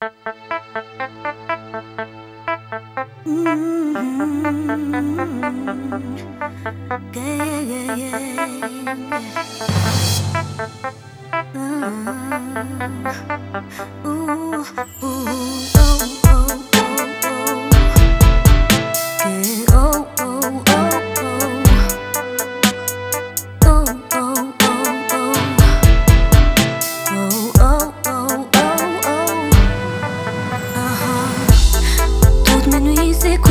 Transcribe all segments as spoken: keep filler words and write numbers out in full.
Yeah, yeah, yeah, yeah. Uh, ooh, ooh, oh, oh, oh, oh. Yeah, oh, oh, oh, oh. Oh, oh, oh, oh. Oh, oh, oh, oh, oh. Uh-huh. Toutes mes nuits s'écoulent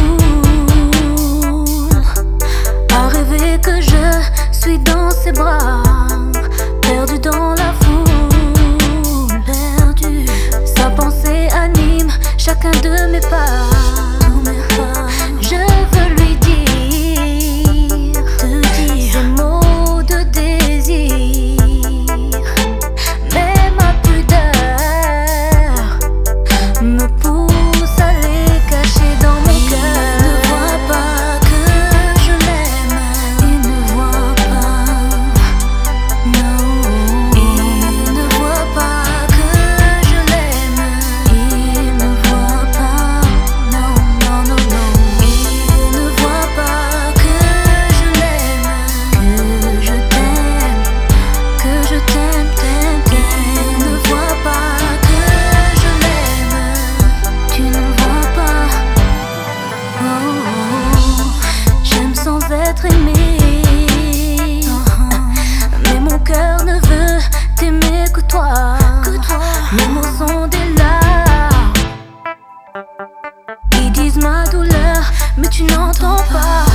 à rêver que je suis dans ses bras, perdu dans la foule, perdu. Sa pensée anime chacun de mes pas. Je veux lui dire, te dire ces mots de désir, mais ma pudeur me pousse à les cacher dans mon cœur. Il ne voit pas que je l'aime, il ne voit pas, non. Il ne voit pas que je l'aime, il ne voit pas, non, non, non, non. Il ne voit pas que je l'aime, que je t'aime, que je t'aime, t'aime, t'aime. Il ne voit pas que je l'aime, tu ne vois pas. Oh, oh, oh. J'aime sans être aimé, mais mon cœur ne veut t'aimer que toi. Mes mots sont des larmes, ils disent ma douleur, mais tu n'entends pas.